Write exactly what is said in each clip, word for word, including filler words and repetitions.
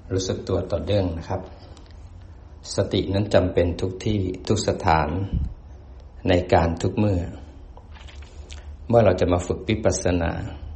รู้สึกตัวต่อเนื่องนะครับสตินั้นจำเป็นทุกที่ทุกสถานในการทุกเมื่อเมื่อเราจะมาฝึกวิปัสสนา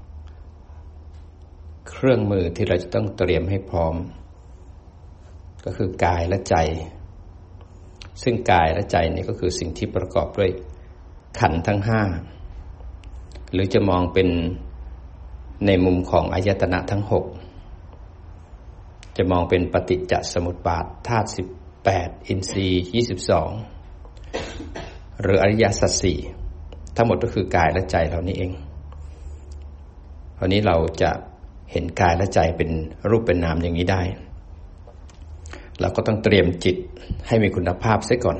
เครื่องมือที่เราจะต้องเตรียมให้พร้อมก็คือกายและใจซึ่งกายและใจนี่ก็คือสิ่งที่ประกอบด้วยขันธ์ทั้งห้าหรือจะมองเป็นในมุมของอายตนะทั้งหกจะมองเป็นปฏิจจสมุปบาทธาตุสิบแปดอินทรีย์ยี่สิบสองหรืออริยสัจสี่ทั้งหมดก็คือกายและใจเรานี่เองคราวนี้เราจะเห็นกายและใจเป็นรูปเป็นนามอย่างนี้ได้เราก็ต้องเตรียมจิตให้มีคุณภาพเสียก่อน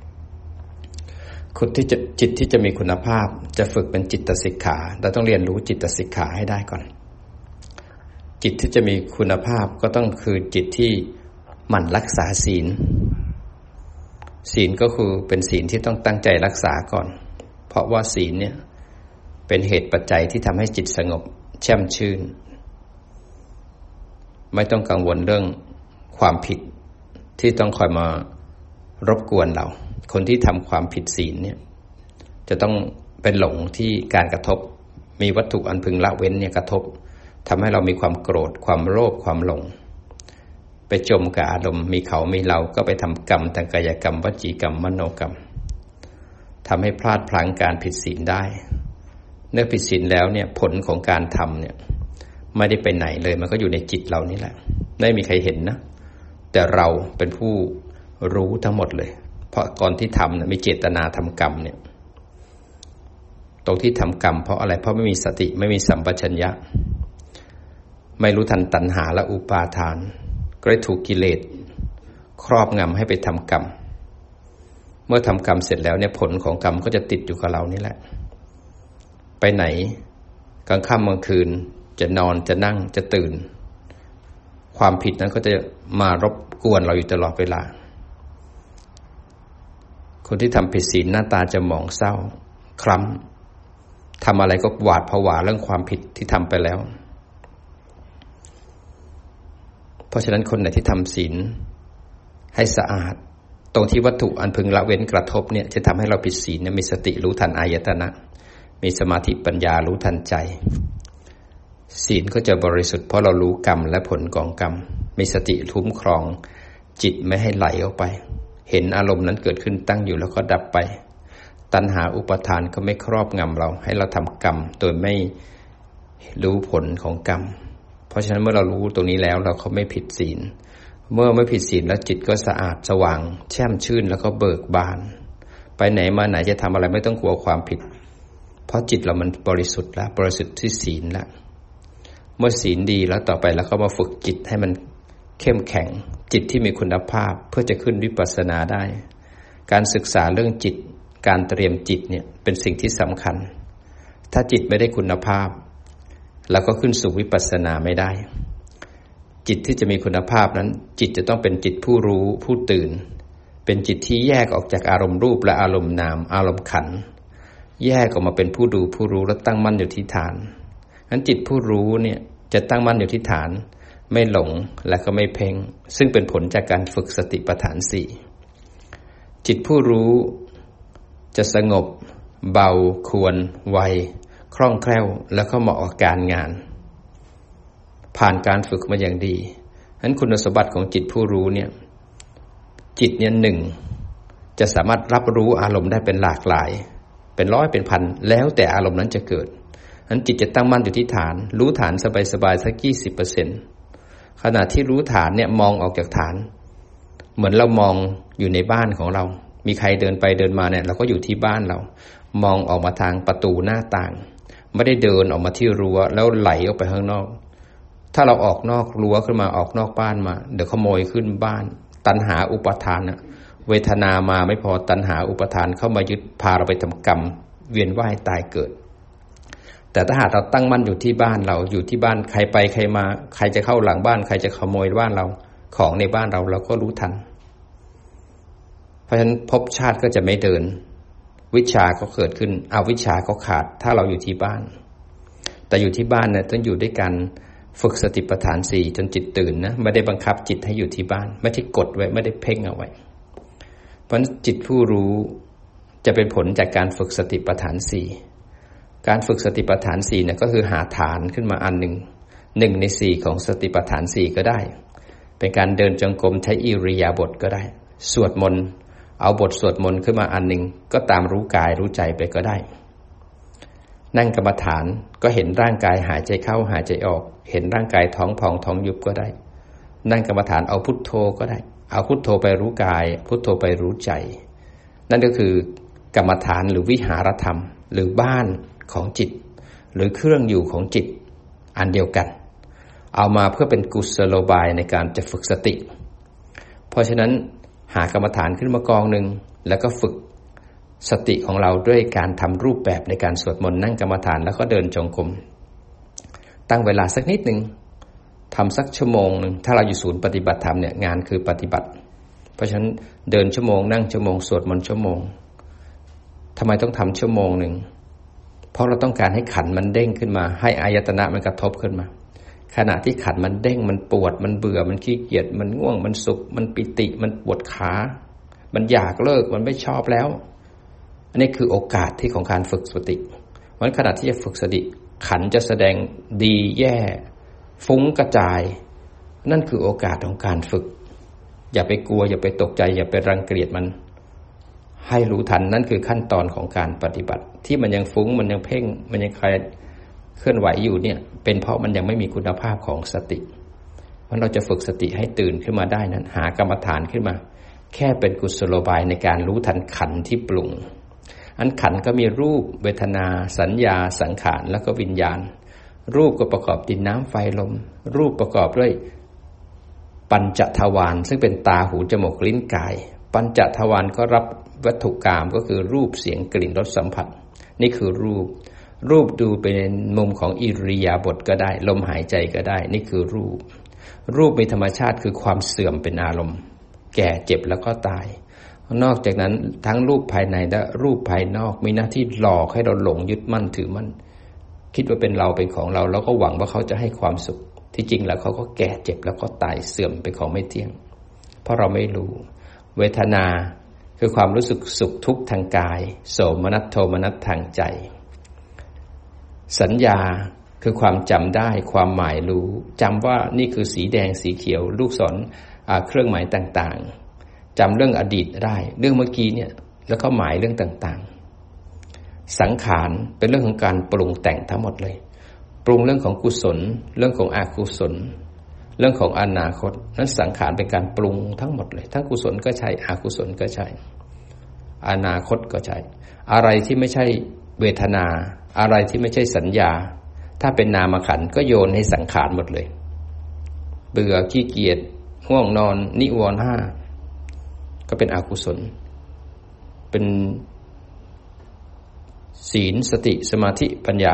คุณที่จะจิตที่จะมีคุณภาพจะฝึกเป็นจิตสิกขาเราต้องเรียนรู้จิตสิกขาให้ได้ก่อนจิตที่จะมีคุณภาพก็ต้องคือจิตที่หมั่นรักษาศีลศีลก็คือเป็นศีลที่ต้องตั้งใจรักษาก่อนเพราะว่าศีลเนี่ยเป็นเหตุปัจจัยที่ทำให้จิตสงบแช่มชื่นไม่ต้องกังวลเรื่องความผิดที่ต้องคอยมารบกวนเราคนที่ทำความผิดศีลเนี่ยจะต้องเป็นหลงที่การกระทบมีวัตถุอันพึงละเว้นเนี่ยกระทบทำให้เรามีความโกรธความโลภความหลงไปจมกับอารมณ์มีเขามีเราก็ไปทำกรรมทางกายกรรมวจีกรรมมโนกรรมทำให้พลาดพลั้งการผิดศีลได้เมื่อผิดศีลแล้วเนี่ยผลของการทำเนี่ยไม่ได้ไปไหนเลยมันก็อยู่ในจิตเรานี่แหละไม่มีใครเห็นนะแต่เราเป็นผู้รู้ทั้งหมดเลยเพราะก่อนที่ทำนะมีเจตนาทำกรรมเนี่ยตรงที่ทำกรรมเพราะอะไรเพราะไม่มีสติไม่มีสัมปชัญญะไม่รู้ทันตัณหาและอุปาทานก็ได้ถูกกิเลสครอบงำให้ไปทำกรรมเมื่อทำกรรมเสร็จแล้วเนี่ยผลของกรรมก็จะติดอยู่กับเรานี่แหละไปไหนกลางค่ำกลางคืนจะนอนจะนั่งจะตื่นความผิดนั้นก็จะมารบกวนเราอยู่ตลอดเวลาคนที่ทำผิดศีลหน้าตาจะหมองเศร้าคล้ำทำอะไรก็หวาดผวาเรื่องความผิดที่ทำไปแล้วเพราะฉะนั้นคนไหนที่ทำศีลให้สะอาดตรงที่วัตถุอันพึงละเว้นกระทบเนี่ยจะทำให้เราผิดศีลเนี่ยมีสติรู้ทันอายตนะมีสมาธิปัญญารู้ทันใจศีลก็จะบริสุทธิ์เพราะเรารู้กรรมและผลของกรรมมีสติคุ้มครองจิตไม่ให้ไหลออกไปเห็นอารมณ์นั้นเกิดขึ้นตั้งอยู่แล้วก็ดับไปตัณหาอุปาทานก็ไม่ครอบงำเราให้เราทำกรรมโดยไม่รู้ผลของกรรมเพราะฉะนั้นเมื่อเรารู้ตรงนี้แล้วเราก็ไม่ผิดศีลเมื่อไม่ผิดศีลแล้วจิตก็สะอาดสว่างแช่มชื่นแล้วก็เบิกบานไปไหนมาไหนจะทำอะไรไม่ต้องกลัวความผิดเพราะจิตเรามันบริสุทธิ์แล้วบริสุทธิ์ที่ศีลแล้วเมื่อศีลดีแล้วต่อไปเราก็มาฝึกจิตให้มันเข้มแข็งจิตที่มีคุณภาพเพื่อจะขึ้นวิปัสสนาได้การศึกษาเรื่องจิตการเตรียมจิตเนี่ยเป็นสิ่งที่สำคัญถ้าจิตไม่ได้คุณภาพเราก็ขึ้นสู่วิปัสสนาไม่ได้จิตที่จะมีคุณภาพนั้นจิตจะต้องเป็นจิตผู้รู้ผู้ตื่นเป็นจิตที่แยกออกจากอารมณ์รูปและอารมณ์นามอารมณ์ขันธ์แยกออกมาเป็นผู้ดูผู้รู้และตั้งมั่นอยู่ที่ฐานงั้นจิตผู้รู้เนี่ยจะตั้งมั่นอยู่ที่ฐานไม่หลงและก็ไม่เพ่งซึ่งเป็นผลจากการฝึกสติปัฏฐานสี่จิตผู้รู้จะสงบเบาควรไวคล่องแคล่วแล้วก็เหมาะกับการงานผ่านการฝึกมาอย่างดีฉะนั้นคุณสมบัติของจิตผู้รู้เนี่ยจิตเนี่ยหนึ่งจะสามารถรับรู้อารมณ์ได้เป็นหลากหลายเป็นร้อยเป็นพันแล้วแต่อารมณ์นั้นจะเกิดฉะนั้นจิตจะตั้งมั่นอยู่ที่ฐานรู้ฐานสบายๆสัก ยี่สิบเปอร์เซ็นต์ ขณะที่รู้ฐานเนี่ยมองออกจากฐานเหมือนเรามองอยู่ในบ้านของเรามีใครเดินไปเดินมาเนี่ยเราก็อยู่ที่บ้านเรามองออกมาทางประตูหน้าต่างไม่ได้เดินออกมาที่รั้วแล้วไหลออกไปข้างนอกถ้าเราออกนอกรั้วขึ้นมาออกนอกบ้านมาเดี๋ยวขโมยขึ้นบ้านตัณหาอุปาทานนะเวทนามาไม่พอตัณหาอุปาทานเข้ามายึดพาเราไปทำกรรมเวียนว่ายตายเกิดแต่ถ้าหากเราตั้งมั่นอยู่ที่บ้านเราอยู่ที่บ้านใครไปใครมาใครจะเข้าหลังบ้านใครจะขโมยบ้านเราของในบ้านเราเราก็รู้ทันเพราะฉะนั้นภพชาติก็จะไม่เดินวิชาก็เกิดขึ้นอวิชชาก็ขาดถ้าเราอยู่ที่บ้านแต่อยู่ที่บ้านเนี่ยต้องอยู่ด้วยกันฝึกสติปัฏฐานสี่จนจิตตื่นนะไม่ได้บังคับจิตให้อยู่ที่บ้านไม่ได้กดไว้ไม่ได้เพ่งเอาไว้เพราะจิตผู้รู้จะเป็นผลจากการฝึกสติปัฏฐานสี่การฝึกสติปัฏฐานสี่เนี่ยก็คือหาฐานขึ้นมาอันหนึ่งหนึ่งในสี่ของสติปัฏฐานสี่ก็ได้เป็นการเดินจงกรมใช้อิริยาบถก็ได้สวดมนต์เอาบทสวดมนต์ขึ้นมาอันหนึ่งก็ตามรู้กายรู้ใจไปก็ได้นั่งกรรมฐานก็เห็นร่างกายหายใจเข้าหายใจออกเห็นร่างกายท้องพองท้องยุบก็ได้นั่งกรรมฐานเอาพุทโธก็ได้เอาพุทโธไปรู้กายพุทโธไปรู้ใจนั่นก็คือกรรมฐานหรือวิหารธรรมหรือบ้านของจิตหรือเครื่องอยู่ของจิตอันเดียวกันเอามาเพื่อเป็นกุศโลบายในการจะฝึกสติเพราะฉะนั้นหากรรมฐานขึ้นมากองหนึ่งแล้วก็ฝึกสติของเราด้วยการทำรูปแบบในการสวดมนต์นั่งกรรมฐานแล้วก็เดินจงกรมตั้งเวลาสักนิดหนึ่งทำสักชั่วโมงนึงถ้าเราอยู่ศูนย์ปฏิบัติธรรมเนี่ยงานคือปฏิบัติเพราะฉะนั้นเดินชั่วโมงนั่งชั่วโมงสวดมนต์ชั่วโมงทำไมต้องทำชั่วโมงหนึ่งเพราะเราต้องการให้ขันมันเด้งขึ้นมาให้อายตนะมันกระทบขึ้นมาขณะที่ขันมันเด้งมันปวดมันเบื่อมันขี้เกียจมันง่วงมันสุขมันปิติมันปวดขามันอยากเลิกมันไม่ชอบแล้วอันนี้คือโอกาสที่ของการฝึกสติวันขณะที่จะฝึกสติขันจะแสดงดีแย่ฟุ้งกระจายนั่นคือโอกาสของการฝึกอย่าไปกลัวอย่าไปตกใจอย่าไปรังเกียจมันให้รู้ทันนั่นคือขั้นตอนของการปฏิบัติที่มันยังฟุ้งมันยังเพ่งมันยังเคลื่อนไหวอยู่เนี่ยเป็นเพราะมันยังไม่มีคุณภาพของสติเพราะเราจะฝึกสติให้ตื่นขึ้นมาได้นั้นหากรรมฐานขึ้นมาแค่เป็นกุศโลบายในการรู้ทันขันที่ปรุงอันขันก็มีรูปเวทนาสัญญาสังขารแล้วก็วิญญาณรูปก็ประกอบดินน้ำไฟลมรูปประกอบด้วยปัญจทวารซึ่งเป็นตาหูจมูกลิ้นกายปัญจทวารก็รับวัตถุกามก็คือรูปเสียงกลิ่นรสสัมผัสนี่คือรูปรูปดูเป็นมุมของอิริยาบถก็ได้ลมหายใจก็ได้นี่คือรูปรูปมีธรรมชาติคือความเสื่อมเป็นอารมณ์แก่เจ็บแล้วก็ตายนอกจากนั้นทั้งรูปภายในและรูปภายนอกมีหน้าที่หลอกให้เราหลงยึดมั่นถือมั่นคิดว่าเป็นเราเป็นของเราแล้วก็หวังว่าเขาจะให้ความสุขที่จริงแล้วเขาก็แก่เจ็บแล้วก็ตายเสื่อมเป็นของไม่เที่ยงเพราะเราไม่รู้เวทนาคือความรู้สึกสุขทุกข์ทางกายโสมนัสโทมนัสทางใจสัญญาคือความจำได้ความหมายรู้จำว่านี่คือสีแดงสีเขียวลูกศรเครื่องหมายต่างๆจำเรื่องอดีตได้เรื่องเมื่อกี้เนี่ยแล้วก็หมายเรื่องต่างๆสังขารเป็นเรื่องของการปรุงแต่งทั้งหมดเลยปรุงเรื่องของกุศลเรื่องของอกุศลเรื่องของอนาคตนั้นสังขารเป็นการปรุงทั้งหมดเลยทั้งกุศลก็ใช่อกุศลก็ใช่อนาคตก็ใช่อะไรที่ไม่ใช่เวทนาอะไรที่ไม่ใช่สัญญาถ้าเป็นนามขันธ์ก็โยนให้สังขารหมดเลยเบื่อขี้เกียจง่วงนอนนิวรณ์ห้าก็เป็นอกุศลเป็นศีลสติสมาธิปัญญา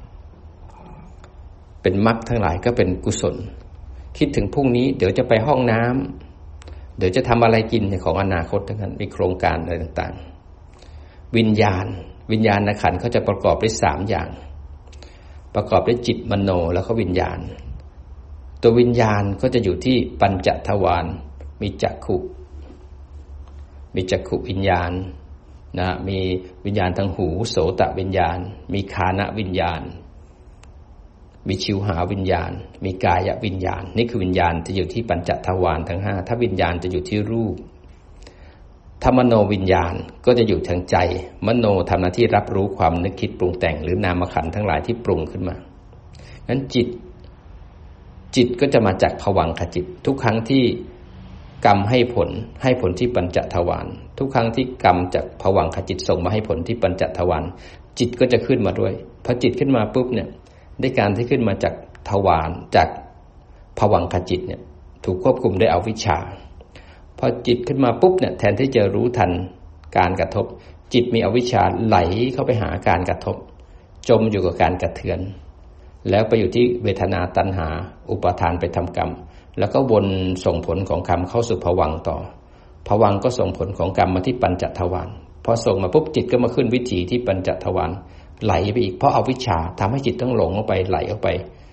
เป็นมรรคทั้งหลายก็เป็นกุศลคิดถึงพรุ่งนี้เดี๋ยวจะไปห้องน้ำเดี๋ยวจะทำอะไรกินของอนาคตทั้งนั้นมีโครงการอะไรต่างๆวิญญาณวิญญาณขันธ์เขาจะประกอบด้วยสามอย่างประกอบด้วยจิตมโนแล้วก็วิญญาณตัววิญญาณก็จะอยู่ที่ปัญจทวารมีจักขุมีจักขุวิญญาณนะมีวิญญาณทางหูโสตวิญญาณมีฆานวิญญาณมีชิวหาวิญญาณมีกายวิญญาณนี่คือวิญญาณจะอยู่ที่ปัญจทวารทั้งห้าถ้าวิญญาณจะอยู่ที่รูปถ้ามโนวิญญาณก็จะอยู่ทางใจมโนทำหน้าที่รับรู้ความนึกคิดปรุงแต่งหรือนามขันธ์ทั้งหลายที่ปรุงขึ้นมางั้นจิตจิตก็จะมาจากภวังคจิตทุกครั้งที่กรรมให้ผลให้ผลที่ปัญจทวารทุกครั้งที่กรรมจากภวังคจิตส่งมาให้ผลที่ปัญจทวารจิตก็จะขึ้นมาด้วยพอจิตขึ้นมาปุ๊บเนี่ยได้การที่ขึ้นมาจากทวารจากภวังคจิตเนี่ยถูกควบคุมด้วยอวิชชาพอจิตขึ้นมาปุ๊บเนี่ยแทนที่จะรู้ทันการกระทบจิตมีอวิชชาไหลเข้าไปหาการกระทบจมอยู่กับการกระเทือนแล้วไปอยู่ที่เวทนาตัณหาอุปาทานไปทำกรรมแล้วก็วนส่งผลของกรรมเข้าสู่ภวังค์ต่อภวังค์ก็ส่งผลของกรรมมาที่ปัญจทวารพอส่งมาปุ๊บจิตก็มาขึ้นวิถีที่ปัญจทวารไหลไปอีกเพราะอวิชชาทำให้จิตต้องหลงออกไปไหลออกไป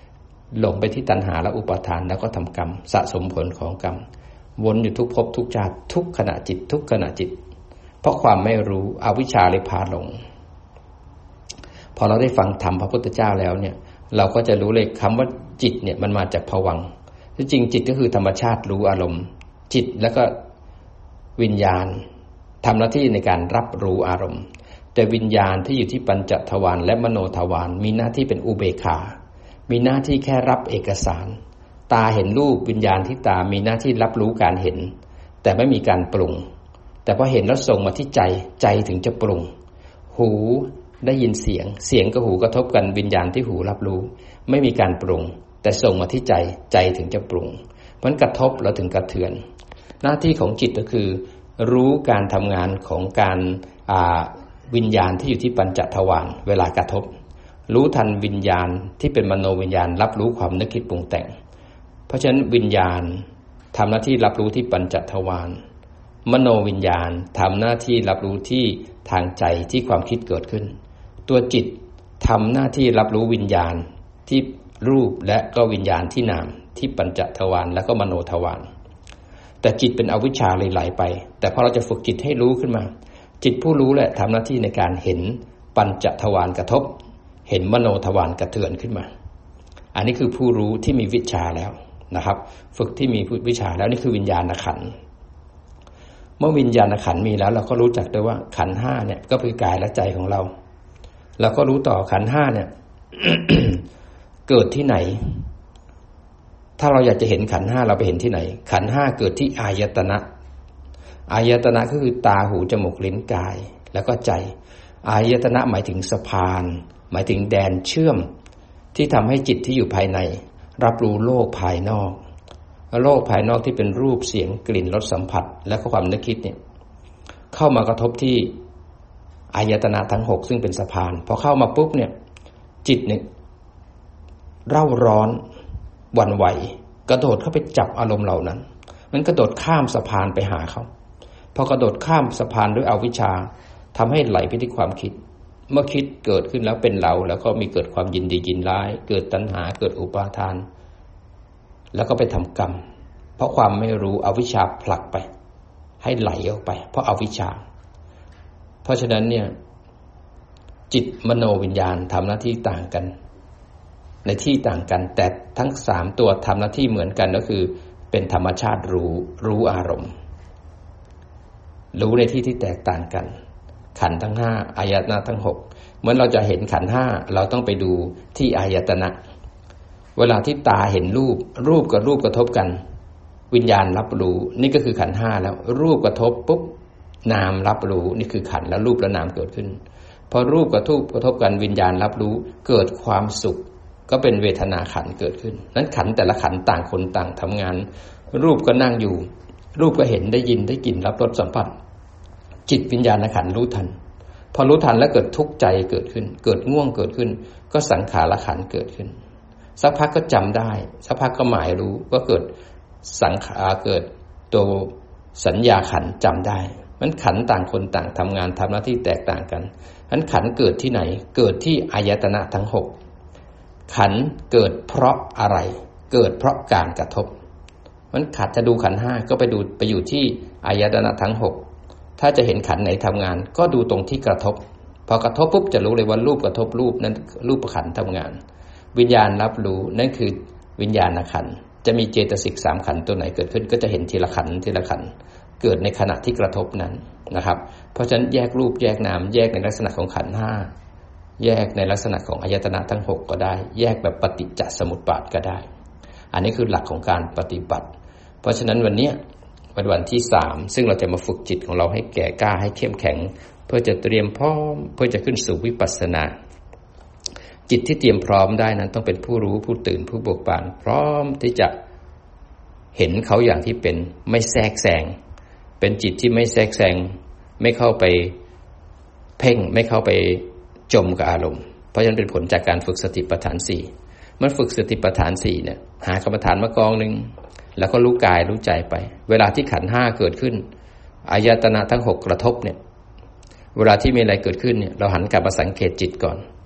หลงไปที่ตัณหาและอุปาทานแล้วก็ทำกรรมสะสมผลของกรรมวนอยู่ทุกภพทุกชาติทุกขณะจิตทุกขณะจิตเพราะความไม่รู้อวิชชาเลยพาหลงพอเราได้ฟังธรรมพระพุทธเจ้าแล้วเนี่ยเราก็จะรู้เลยคำว่าจิตเนี่ยมันมาจากภวังค์ที่จริงจิตก็คือธรรมชาติรู้อารมณ์จิตแล้วก็วิญญาณทำหน้าที่ในการรับรู้อารมณ์แต่วิญญาณที่อยู่ที่ปัญจทวารและมโนทวารมีหน้าที่เป็นอุเบกขามีหน้าที่แค่รับเอกสารตาเห็นรูปวิญญาณที่ตามีหน้าที่รับรู้การเห็นแต่ไม่มีการปรุงแต่พอเห็นแล้วส่งมาที่ใจใจถึงจะปรุงหูได้ยินเสียงเสียงกับหูกระทบกันวิญญาณที่หูรับรู้ไม่มีการปรุงแต่ส่งมาที่ใจใจถึงจะปรุงเพราะนั้นกระทบแล้วถึงกระเทือนหน้าที่ของจิตก็คือรู้การทำงานของการวิญญาณที่อยู่ที่ปัญจทวารเวลากระทบรู้ทันวิญญาณที่เป็นมโนวิญญาณรับรู้ความนึกคิดปรุงแต่งเพราะฉะนั้นวิญญาณทำหน้าที่รับรู้ที่ปัญจทวารมโนวิญญาณทำหน้าที่รับรู้ที่ทางใจที่ความคิดเกิดขึ้นตัวจิตทำหน้าที่รับรู้วิญญาณที่รูปและก็วิญญาณที่นามที่ปัญจทวารแล้วก็มโนทวารแต่จิตเป็นอวิชชาเลยไหลไปแต่พอเราจะฝึกจิตให้รู้ขึ้นมาจิตผู้รู้แหละทำหน้าที่ในการเห็นปัญจทวารกระทบเห็นมโนทวารกระเทือนขึ้นมาอันนี้คือผู้รู้ที่มีวิชาแล้วนะครับฝึกที่มีวิชาแล้วนี่คือวิญญาณขันธ์เมื่อวิญญาณขันธ์มีแล้วเราก็รู้จักด้วยว่าขันธ์ห้าเนี่ยก็คือกายและใจของเราเราก็รู้ต่อขันธ์ห้าเนี่ย เกิดที่ไหนถ้าเราอยากจะเห็นขันธ์ห้าเราไปเห็นที่ไหนขันธ์ห้าเกิดที่อายตนะอายตนะก็คือตาหูจมูกลิ้นกายแล้วก็ใจอายตนะหมายถึงสะพานหมายถึงแดนเชื่อมที่ทำให้จิตที่อยู่ภายในรับรู้โลกภายนอกโลกภายนอกที่เป็นรูปเสียงกลิ่นรสสัมผัสและก็ความนึกคิดเนี่ยเข้ามากระทบที่อายตนะทั้งหกซึ่งเป็นสะพานพอเข้ามาปุ๊บเนี่ยจิตเนี่ยเร่าร้อนหวั่นไหวกระโดดเข้าไปจับอารมณ์เหล่านั้นมันกระโดดข้ามสะพานไปหาเขาพอกระโดดข้ามสะพานด้วยอวิชชาทำให้ไหลไปที่ความคิดเมื่อคิดเกิดขึ้นแล้วเป็นเราแล้วก็มีเกิดความยินดียินร้ายเกิดตัณหาเกิดอุปาทานแล้วก็ไปทำกรรมเพราะความไม่รู้อวิชชาผลักไปให้ไหลออกไปเพราะอวิชชาเพราะฉะนั้นเนี่ยจิตมโนวิญญาณทำหน้าที่ต่างกันในที่ต่างกันแต่ทั้งสามตัวทำหน้าที่เหมือนกันก็คือเป็นธรรมชาติรู้รู้อารมณ์รู้ในที่ที่แตกต่างกันขันธ์ทั้งห้าอายตนะทั้งหกเหมือนเราจะเห็นขันธ์ห้าเราต้องไปดูที่อายตนะเวลาที่ตาเห็นรูปรูปกับรูปกระทบกันวิญญาณรับรู้นี่ก็คือขันธ์ห้าแล้วรูปกระทบปุ๊บนามรับรู้นี่คือขันธ์แล้วรูปและนามเกิดขึ้นพอรูปกับรูปกระทบกันวิญญาณรับรู้เกิดความสุขก็เป็นเวทนาขันธ์เกิดขึ้นนั้นขันธ์แต่ละขันธ์ต่างคนต่างทำงานรูปก็นั่งอยู่รูปก็เห็นได้ยินได้กลิ่นรับรสสัมผัสจิตวิญญาณขันธ์รู้ทันพอรู้ทันแล้วเกิดทุกข์ใจเกิดขึ้นเกิดง่วงเกิดขึ้นก็สังขารขันธ์เกิดขึ้นสักพักก็จำได้สักพักก็หมายรู้ก็เกิดสังขารเกิดตัวสัญญาขันธ์จำได้มันขันธ์ต่างคนต่างทำงานทำหน้าที่แตกต่างกันนั้นขันธ์เกิดที่ไหนเกิดที่อายตนะทั้งหกขันธ์เกิดเพราะอะไรเกิดเพราะการกระทบมันขัดจะดูขันธ์ห้าก็ไปดูไปอยู่ที่อายตนะทั้งหกถ้าจะเห็นขันธ์ไหนทำงานก็ดูตรงที่กระทบพอกระทบปุ๊บจะรู้เลยว่ารูปกระทบรูปนั้นรูปขันธ์ทำงานวิญญาณรับรู้นั่นคือวิญญาณขันธ์จะมีเจตสิกสามขันธ์ตัวไหนเกิดขึ้นก็จะเห็นทีละขันธ์ทีละขันธ์เกิดในขณะที่กระทบนั้นนะครับเพราะฉะนั้นแยกรูปแยกนามแยกในลักษณะของขันธ์ห้าแยกในลักษณะของอายตนะทั้งหกก็ได้แยกแบบปฏิจจสมุปบาทก็ได้อันนี้คือหลักของการปฏิบัติเพราะฉะนั้นวันนี้วันวันที่สามซึ่งเราจะมาฝึกจิตของเราให้แก่กล้าให้เข้มแข็งเพื่อจะเตรียมพร้อมเพื่อจะขึ้นสู่วิปัสสนาจิตที่เตรียมพร้อมได้นั้นต้องเป็นผู้รู้ผู้ตื่นผู้เบิกบานพร้อมที่จะเห็นเขาอย่างที่เป็นไม่แทรกแซงเป็นจิตที่ไม่แทรกแซงไม่เข้าไปเพ่งไม่เข้าไปจมกับอารมณ์เพราะฉะนั้นเป็นผลจากการฝึกสติปัฏฐานสี่มันฝึกสติปัฏฐานสี่เนี่ยหากรรมฐานมากองนึงแล้วก็รู้กายรู้ใจไปเวลาที่ขันธ์ห้าเกิดขึ้นอายตนะทั้งหกกระทบเนี่ยเวลาที่มีอะไรเกิดขึ้นเนี่ยเราหันกลับมาสังเกตจิตก่อน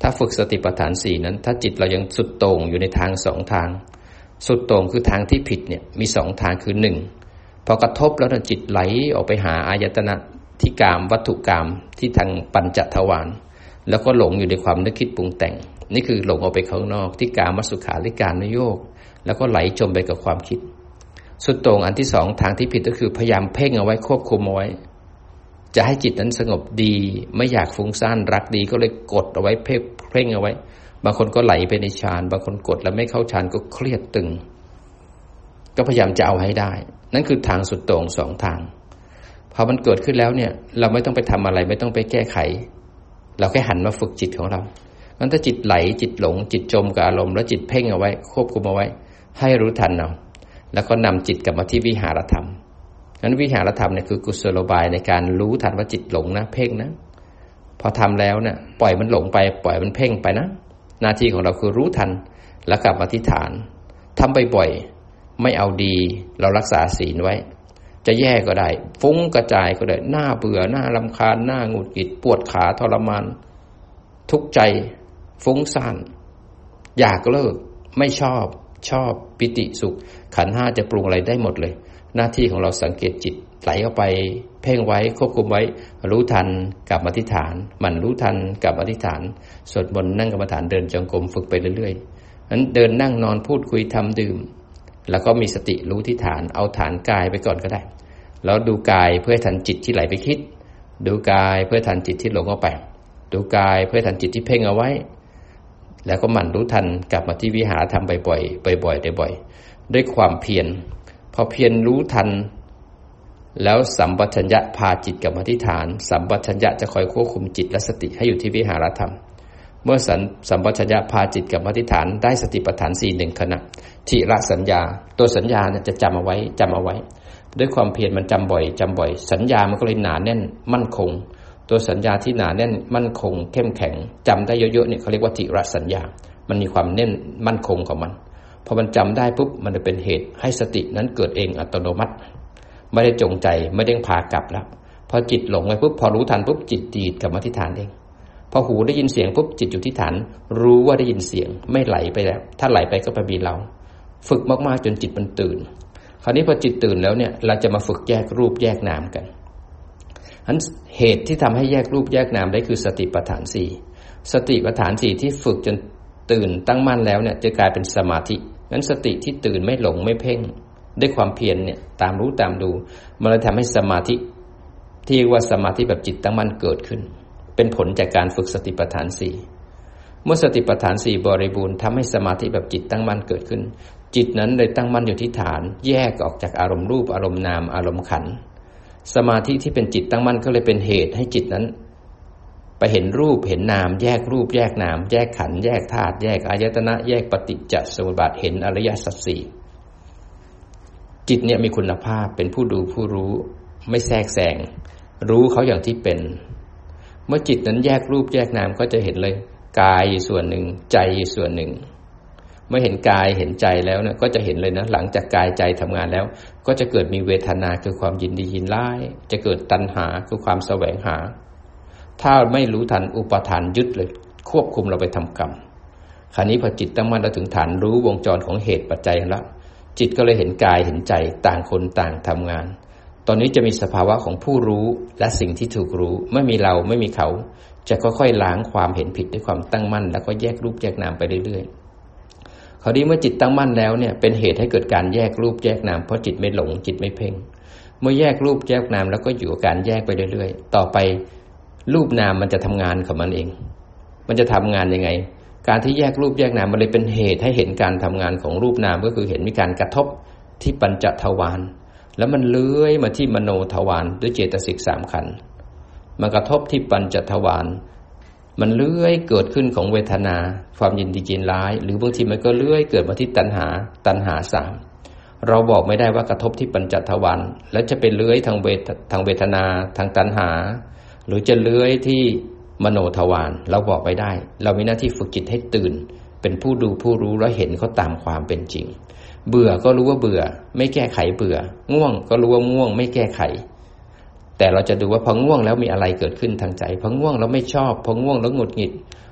ถ้าฝึกสติปัฏฐานสี่นั้นถ้าจิตเรายังสุดโต่งอยู่ในทางสองทางสุดโต่งคือทางที่ผิดเนี่ยมีสองทางคือหนึ่งพอกระทบแล้วจิตไหลออกไปหาอายตนะที่กามวัตถุกามที่ทางปัญจทวารแล้วก็หลงอยู่ในความนึกคิดปรุงแต่งนี่คือหลงออกไปข้างนอกที่กามสุขาริการนโยกแล้วก็ไหลจมไปกับความคิดสุดโต่งอันที่สองทางที่ผิดก็คือพยายามเพ่งเอาไว้ควบคุมเอาไว้จะให้จิตนั้นสงบดีไม่อยากฟุ้งซ่านรักดีก็เลยกดเอาไว้เพ่งเอาไว้บางคนก็ไหลไปในฌานบางคนกดแล้วไม่เข้าฌานก็เครียดตึงก็พยายามจะเอาให้ได้นั่นคือทางสุดโต่งสองทางพอมันเกิดขึ้นแล้วเนี่ยเราไม่ต้องไปทำอะไรไม่ต้องไปแก้ไขเราแค่หันมาฝึกจิตของเรางั้นถ้าจิตไหลจิตหลงจิตจมกับอารมณ์แล้วจิตเพ่งเอาไว้ควบคุมเอาไว้ให้รู้ทันเอาแล้วก็นำจิตกลับมาที่วิหารธรรมงั้นวิหารธรรมเนี่ยคือกุศโลบายในการรู้ทันว่าจิตหลงนะเพ่งนะพอทำแล้วเนี่ยปล่อยมันหลงไปปล่อยมันเพ่งไปนะหน้าที่ของเราคือรู้ทันแล้วกลับมาที่ฐานทำบ่อยๆไม่เอาดีเรารักษาศีลไว้จะแย่ก็ได้ฟุ้งกระจายก็ได้หน้าเบื่อหน้ารำคาญหน้าหงุดหงิดปวดขาทรมานทุกข์ใจฟุ้งซ่านอยากเลิกไม่ชอบชอบปิติสุขขันธ์ห้าจะปรุงอะไรได้หมดเลยหน้าที่ของเราสังเกตจิตไหลเข้าไปเพ่งไว้ควบคุมไว้รู้ทันกลับมาที่ฐานมันรู้ทันกลับมาที่ฐานสวดมนต์นั่งกรรมฐานเดินจงกรมฝึกไปเรื่อยๆนั้นเดินนั่งนอนพูดคุยทำดื่มแล้วก็มีสติรู้ที่ฐานเอาฐานกายไปก่อนก็ได้แล้วดูกายเพื่อทันจิตที่ไหลไปคิดดูกายเพื่อทันจิตที่หลงเข้าไปดูกายเพื่อทันจิตที่เพ่งเอาไว้แล้วก็หมั่นรู้ทันกลับมาที่วิหารธรรมบ่อยๆบ่อยๆบ่อยๆด้วยความเพียรพอเพียรรู้ทันแล้วสัมปชัญญะพาจิตกลับมาที่ฐานสัมปชัญญะจะคอยควบคุมจิตและสติให้อยู่ที่วิหารธรรมเมื่อสัมสัมปชัญญะพาจิตกลับมาที่ฐานได้สติปัฏฐานสี่หนึ่งขณะทิระสัญญาตัวสัญญาเนี่ยจะจำเอาไว้จำเอาไว้ด้วยความเพียรมันจำบ่อยจำบ่อยสัญญามันก็เลยหนาแน่นมั่นคงตัวสัญญาที่หนาแน่นมั่นคงเข้มแข็งจำได้เยอะๆเนี่ยเขาเรียกว่าทิระสัญญามันมีความแน่นมั่นคงของมันพอมันจำได้ปุ๊บมันจะเป็นเหตุให้สตินั้นเกิดเองอัตโนมัติไม่ได้จงใจไม่ได้พากลับแล้วพอจิตหลงไปปุ๊บพอรู้ทันปุ๊บจิตดีดกลับมาที่ฐานเองพอหูได้ยินเสียงปุ๊บจิตอยู่ที่ฐานรู้ว่าได้ยินเสียงไม่ไหลไปแล้วถ้าไหลไปก็ไปมีเราฝึกมากๆจนจิตมันตื่นคราวนี้พอจิตตื่นแล้วเนี่ยเราจะมาฝึกแยกรูปแยกนามกันอันเหตุที่ทำให้แยกรูปแยกนามได้คือสติปัฏฐานสี่สติปัฏฐานสี่ที่ฝึกจนตื่นตั้งมั่นแล้วเนี่ยจะกลายเป็นสมาธิงั้นสติที่ตื่นไม่หลงไม่เพ่งด้วยความเพียรเนี่ยตามรู้ตามดูมันเลยทำให้สมาธิที่เรียกว่าสมาธิแบบจิตตั้งมั่นเกิดขึ้นเป็นผลจากการฝึกสติปัฏฐานสี่เมื่อสติปัฏฐานสี่บริบูรณ์ทำให้สมาธิแบบจิตตั้งมั่นเกิดขึ้นจิตนั้นเลยตั้งมั่นอยู่ที่ฐานแยกออกจากอารมณ์รูปอารมณ์นามอารมณ์ขันธ์สมาธิที่เป็นจิตตั้งมั่นก็เลยเป็นเหตุให้จิตนั้นไปเห็นรูปเห็นนามแยกรูปแยกนามแยกขันธ์แยกธาตุแยกอายตนะแยกปฏิจจสมุปบาทเห็นอริยสัจสี่จิตเนี่ยมีคุณภาพเป็นผู้ดูผู้รู้ไม่แทรกแซงรู้เขาอย่างที่เป็นเมื่อจิตนั้นแยกรูปแยกนามก็จะเห็นเลยกายอยู่ส่วนหนึ่งใจอยู่ส่วนหนึ่งเมื่อเห็นกายเห็นใจแล้วเนี่ยก็จะเห็นเลยนะหลังจากกายใจทำงานแล้วก็จะเกิดมีเวทนาคือความยินดียินร้ายจะเกิดตัณหาคือความแสวงหาถ้าไม่รู้ทันอุปทานยึดเลยควบคุมเราไปทำกรรมคราวนี้พอจิตตั้งมั่นเราถึงฐานรู้วงจรของเหตุปัจจัยแล้วจิตก็เลยเห็นกายเห็นใจต่างคนต่างทำงานตอนนี้จะมีสภาวะของผู้รู้และสิ่งที่ถูกรู้ไม่มีเราไม่มีเขาจะค่อยๆล้างความเห็นผิดด้วยความตั้งมั่นแล้วก็แยกรูปแยกนามไปเรื่อยๆคราวนี้เมื่อจิตตั้งมั่นแล้วเนี่ยเป็นเหตุให้เกิดการแยกรูปแยกนามเพราะจิตไม่หลงจิตไม่เพ่งเมื่อแยกรูปแยกนามแล้วก็อยู่กับการแยกไปเรื่อยๆต่อไปรูปนามมันจะทำงานของมันเองมันจะทำงานยังไงการที่แยกรูปแยกนามมันเลยเป็นเหตุให้เห็นการทำงานของรูปนามก็คือเห็นมีการกระทบที่ปัญจทวารแล้วมันเลื้อยมาที่มโนทวารด้วยเจตสิกสามขันธ์มันกระทบที่ปัญจทวารมันเลื้อยเกิดขึ้นของเวทนาความยินดียินร้ายหรือบางทีมันก็เลื้อยเกิดมาที่ตัณหาตัณหาสามเราบอกไม่ได้ว่ากระทบที่ปัญจทวารแล้วจะเป็นเลื้อยทางเวททางเวทนาทางตัณหาหรือจะเลื้อยที่มโนทวารเราบอกไม่ได้เรามีหน้าที่ฝึกจิตให้ตื่นเป็นผู้ดูผู้รู้แล้วเห็นเขาตามความเป็นจริงเบื่อก็รู้ว่าเบื่อไม่แก้ไขเบื่อง่วงก็รู้ว่าง่วงไม่แก้ไขแต่เราจะดูว่าพอง่วงแล้วมีอะไรเกิดขึ้นทางใจพอง่วงแล้วไม่ชอบพอง่วงแล้วหงุดหงิด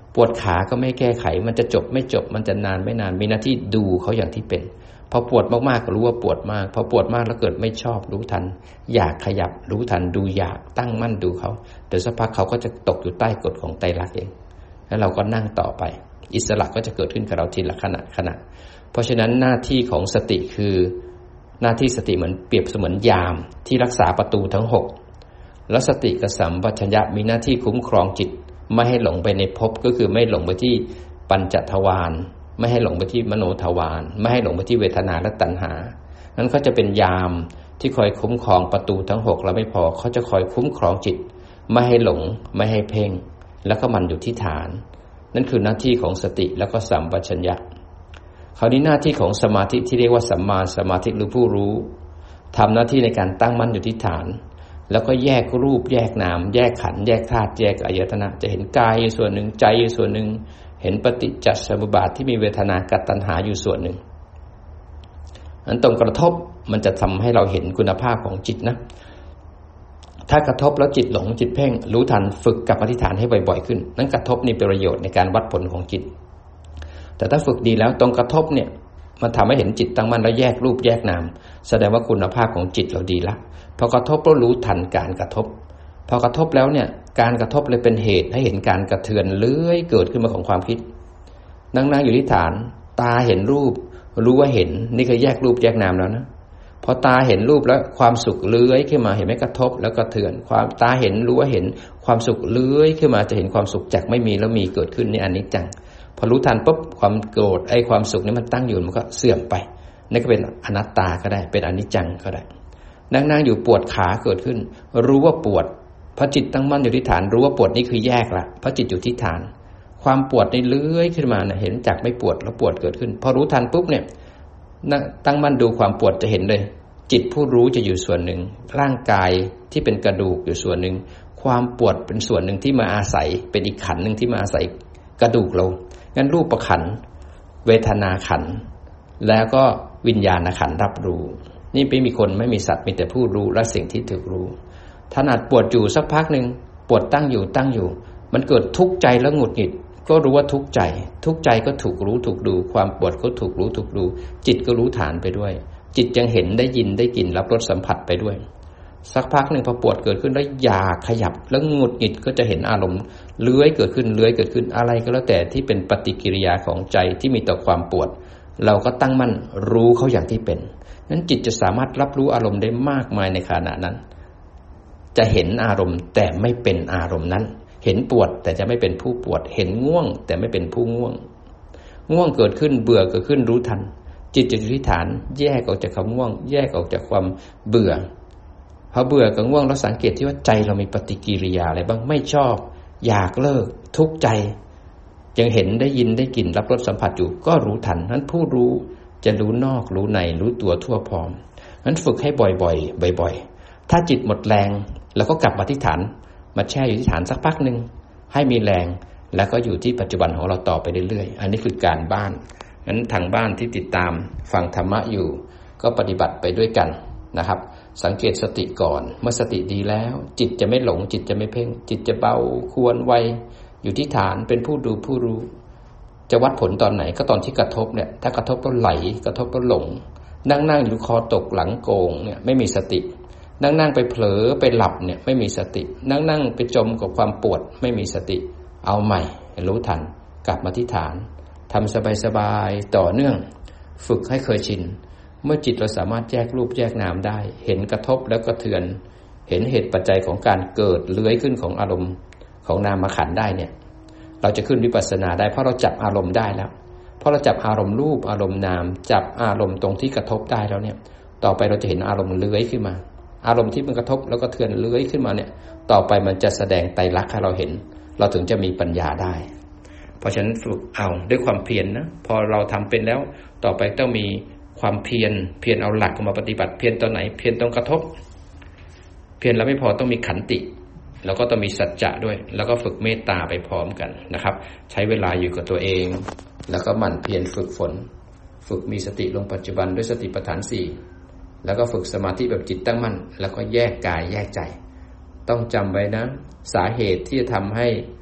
ปวดขาก็ไม่แก้ไขมันจะจบไม่จบมันจะนานไม่นานมีหน้าที่ดูเขาอย่างที่เป็นพอปวดมากๆก็รู้ว่าปวดมากพอปวดมากแล้วเกิดไม่ชอบรู้ทันอยากขยับรู้ทันดูอยากตั้งมั่นดูเขาเดี๋ยวสักพักเขาก็จะตกอยู่ใต้กฎของไตรลักษณ์เองแล้วเราก็นั่งต่อไปอิสระก็จะเกิดขึ้นกับเราทีละขณะขณะเพราะฉะนั้นหน้าที่ของสติคือหน้าที่สติเหมือนเปรียบเสมือนยามที่รักษาประตูทั้งหกแล้วสติกับสัมปชัญญะมีหน้าที่คุ้มครองจิตไม่ให้หลงไปในภพก็คือไม่หลงไปที่ปัญจทวารไม่ให้หลงไปที่มโนทวารไม่ให้หลงไปที่เวทนาและตัณหานั้นเขาจะเป็นยามที่คอยคุ้มครองประตูทั้งหกแล้วไม่พอเขาจะคอยคุ้มครองจิตไม่ให้หลงไม่ให้เพ่งแล้วก็มันอยู่ที่ฐานนั่นคือหน้าที่ของสติแล้วก็สัมปชัญญะคราวนี้หน้าที่ของสมาธิที่เรียกว่าสัมมาสมาธิหรือผู้รู้ทำหน้าที่ในการตั้งมั่นอยู่ที่ฐานแล้วก็แยกรูปแยกนามแยกขันธ์แยกธาตุแยกอายตนะจะเห็นกายอยู่ส่วนหนึ่งใจอยู่ส่วนหนึ่งเห็นปฏิจจสมุปบาทที่มีเวทนากับตัณหาอยู่ส่วนหนึ่งอันตรงกระทบมันจะทำให้เราเห็นคุณภาพของจิตนะถ้ากระทบแล้วจิตหลงจิตเพ่งรู้ทันฝึกกับอธิษฐานให้บ่อยๆขึ้นนั้นกระทบนี่เป็นประโยชน์ในการวัดผลของจิตแต่ถ้าฝึกดีแล้วตรงกระทบเนี่ยมันทำให้เห็นจิตตั้งมั่นแล้วแยกรูปแยกนามแสดงว่าคุณภาพของจิตเราดีละพอกระทบก็รู้ทันการกระทบพอกระทบแล้วเนี่ยการกระทบเลยเป็นเหตุให้เห็นการกระเทือนเลื้อยเกิดขึ้นมาของความคิดนั่งๆอยู่ที่ฐานตาเห็นรูปรู้ว่าเห็นนี่คือแยกรูปแยกนามแล้วนะพอตาเห็นรูปแล้วความสุขเลื้อยขึ้นมาเห็นไหมกระทบแล้วกระเทือนความตาเห็นรู้ว่าเห็นความสุขเลื้อยขึ้นมาจะเห็นความสุขจากไม่มีแล้วมีเกิดขึ้นนี่อนิจจังพอรู้ทันปุ๊บความโกรธไอ้ความสุขนี่มันตั้งอยู่มันก็เสื่อมไปนี่ก็เป็นอนัตตาก็ได้เป็นอนิจจังก็ได้นั่งๆอยู่ปวดขาเกิดขึ้นรู้ว่าปวดพอจิตตั้งมั่นอยู่ที่ฐานรู้ว่าปวดนี่คือแยกละเพราะจิตอยู่ที่ฐานความปวดนี่เลื้อยขึ้นมานะเห็นจากไม่ปวดแล้วปวดเกิดขึ้นพอรู้ทันปุ๊บเนี่ยตั้งมั่นดูความปวดจะเห็นเลยจิตผู้รู้จะอยู่ส่วนหนึ่งร่างกายที่เป็นกระดูกอยู่ส่วนหนึ่งความปวดเป็นส่วนหนึ่งที่มาอาศัยเป็นอีกขันธ์นึงที่มาอาศัยกระดูกเรางั้นรูปขันธ์เวทนาขันธ์แล้วก็วิญญาณขันธ์รับรู้นี่ไม่มีคนไม่มีสัตว์มีแต่ผู้รู้และสิ่งที่ถูกรู้ถนัดปวดอยู่สักพักหนึ่งปวดตั้งอยู่ตั้งอยู่มันเกิดทุกข์ใจแล้วหงุดหงิดก็รู้ว่าทุกข์ใจทุกข์ใจก็ถูกรู้ถูกดูความปวดก็ถูกรู้ถูกดูจิตก็รู้ฐานไปด้วยจิตยังเห็นได้ยินได้กลิ่นรับรสสัมผัสไปด้วยสักพักหนึ่งพอปวดเกิดขึ้นแล้วอยากขยับแล้วหงุดหงิดก็จะเห็นอารมณ์เลื้อยเกิดขึ้นเลื้อยเกิดขึ้นอะไรก็แล้วแต่ที่เป็นปฏิกิริยาของใจที่มีต่อความปวดเราก็ตั้งมั่นรู้เขาอย่างที่เป็นนั้นจิตจะสามารถรับรู้อารมณ์ได้มากมายในขณะนั้นจะเห็นอารมณ์แต่ไม่เป็นอารมณ์นั้นเห็นปวดแต่จะไม่เป็นผู้ปวดเห็นง่วงแต่ไม่เป็นผู้ง่วงง่วงเกิดขึ้นเบื่อเกิดขึ้นรู้ทันจิตจะอยู่ที่ฐานแยกออกจากความง่วงแยกออกจากความเบื่อพอเบื่อกับง่วงเราสังเกตที่ว่าใจเรามีปฏิกิริยาอะไรบ้างไม่ชอบอยากเลิกทุกข์ใจยังเห็นได้ยินได้กลิ่นรับรสสัมผัสอยู่ก็รู้ทันนั้นผู้รู้จะรู้นอกรู้ในรู้ตัวทั่วพร้อมนั้นฝึกให้บ่อยๆบ่อยๆถ้าจิตหมดแรงแล้วก็กลับมาที่ฐานมาแช่อยู่ที่ฐานสักพักนึงให้มีแรงแล้วก็อยู่ที่ปัจจุบันของเราต่อไปเรื่อยๆอันนี้คือการบ้านงั้นทางบ้านที่ติดตามฟังธรรมะอยู่ก็ปฏิบัติไปด้วยกันนะครับสังเกตสติก่อนเมื่อสติดีแล้วจิตจะไม่หลงจิตจะไม่เพ่งจิตจะเบาควรไวอยู่ที่ฐานเป็นผู้ดูผู้รู้จะวัดผลตอนไหนก็ตอนที่กระทบเนี่ยถ้ากระทบก็ไหลกระทบก็หลงนั่งๆอยู่คอตกหลังโกงเนี่ยไม่มีสตินั่งๆไปเผลอไปหลับเนี่ยไม่มีสตินั่งๆไปจมกับความปวดไม่มีสติเอาใหม่รู้ทันกลับมาที่ฐานทำสบายๆต่อเนื่องฝึกให้เคยชินเมื่อจิตเราสามารถแยกรูปแยกนามได้เห็นกระทบแล้วก็เทือนเห็นเหตุปัจจัยของการเกิดเลื้อยขึ้นของอารมณ์ของนามขันธ์ได้เนี่ยเราจะขึ้นวิปัสสนาได้เพราะเราจับอารมณ์ได้แล้วเพราะเราจับอารมณ์รูปอารมณ์นามจับอารมณ์ตรงที่กระทบได้แล้วเนี่ยต่อไปเราจะเห็นอารมณ์เลื้อยขึ้นมาอารมณ์ที่มันกระทบแล้วก็เทือนเลื้อยขึ้นมาเนี่ยต่อไปมันจะแสดงไตรลักษณ์ให้เราเห็นเราถึงจะมีปัญญาได้เพราะฉะนั้นฝึกเอาด้วยความเพียร น, นะพอเราทำเป็นแล้วต่อไปต้องมีความเพียรเพียรเอาหลักมาปฏิบัติเพียรตอนไหนเพียรตรงกระทบเพียรแล้วไม่พอต้องมีขันติแล้วก็ต้องมีสัจจะด้วยแล้วก็ฝึกเมตตาไปพร้อมกันนะครับใช้เวลาอยู่กับตัวเองแล้วก็หมั่นเพียรฝึกฝนฝึกมีสติลงปัจจุบันด้วยสติปัฏฐานสี่แล้วก็ฝึกสมาธิแบบจิตตั้งมั่นแล้วก็แยกกายแยกใจต้องจำไว้นะสาเหตุที่จะทำให้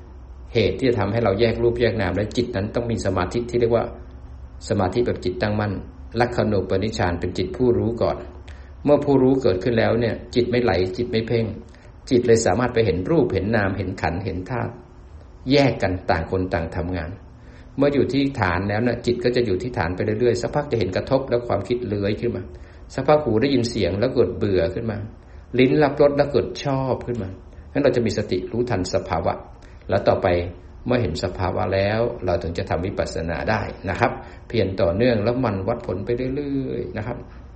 เหตุที่จะทำให้เราแยกรูปแยกนามและจิตนั้นต้องมีสมาธิที่เรียกว่าสมาธิแบบจิตตั้งมั่นลักขณูปนิชฌานเป็นจิตผู้รู้ก่อนเมื่อผู้รู้เกิดขึ้นแล้วเนี่ยจิตไม่ไหลจิตไม่เพ่งจิตเลยสามารถไปเห็นรูปเห็นนามเห็นขันธ์เห็นธาตุแยกกันต่างคนต่างทำงานเมื่ออยู่ที่ฐานแล้วเนี่ยจิตก็จะอยู่ที่ฐานไปเรื่อยๆสักพักจะเห็นกระทบแล้วความคิดเลื้อยขึ้นมาสักพักหูได้ยินเสียงแล้วเกิดเบื่อขึ้นมาลิ้นรับรสแล้วเกิดชอบขึ้นมางั้นเราจะมีสติรู้ทันสภาวะแล้วต่อไปเมื่อเห็นสภาวะแล้วเราถึงจะทำวิปัสสนาได้นะครับเพียรต่อเนื่องแล้วมันวัดผลไปเรื่อยๆนะครับ